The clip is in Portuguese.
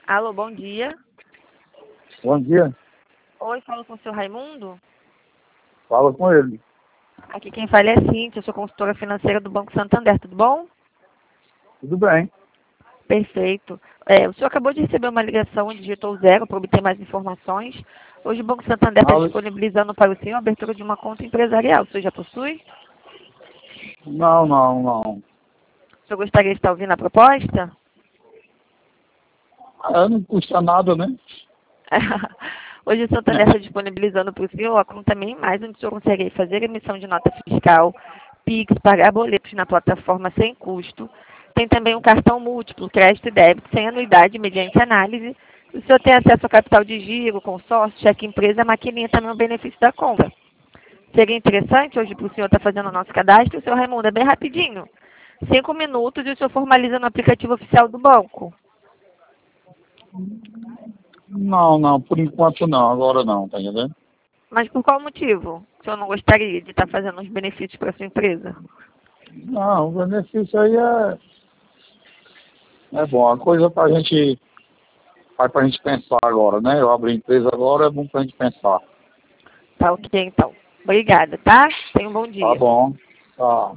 Alô, bom dia. Bom dia. Oi, falo com o senhor Raimundo? Fala com ele. Aqui quem fala é a Cíntia, eu sou consultora financeira do Banco Santander, tudo bom? Tudo bem. Perfeito. O senhor acabou de receber uma ligação e digitou 0 para obter mais informações. Hoje o Banco Santander está disponibilizando para o senhor a abertura de uma conta empresarial. O senhor já possui? Não. O senhor gostaria de estar ouvindo a proposta? Não custa nada, né? Hoje o Santander está disponibilizando para o senhor a conta MEI+, onde o senhor consegue fazer emissão de nota fiscal, PIX, pagar boletos na plataforma sem custo. Tem também um cartão múltiplo, crédito e débito, sem anuidade, mediante análise. O senhor tem acesso ao capital de giro, consórcio, cheque empresa, maquininha também o benefício da compra. Seria interessante hoje para o senhor estar fazendo o nosso cadastro, o senhor Raimundo, é bem rapidinho. 5 minutos e o senhor formaliza no aplicativo oficial do banco. Não, por enquanto não, agora não, tá entendendo? Mas por qual motivo o senhor não gostaria de estar fazendo os benefícios para a sua empresa? Não, o benefício aí é bom, a coisa pra gente pensar agora, né? Eu abri a empresa agora, é bom pra gente pensar. Tá ok, então. Obrigada, tá? Tenha um bom Tá dia. bom, tá.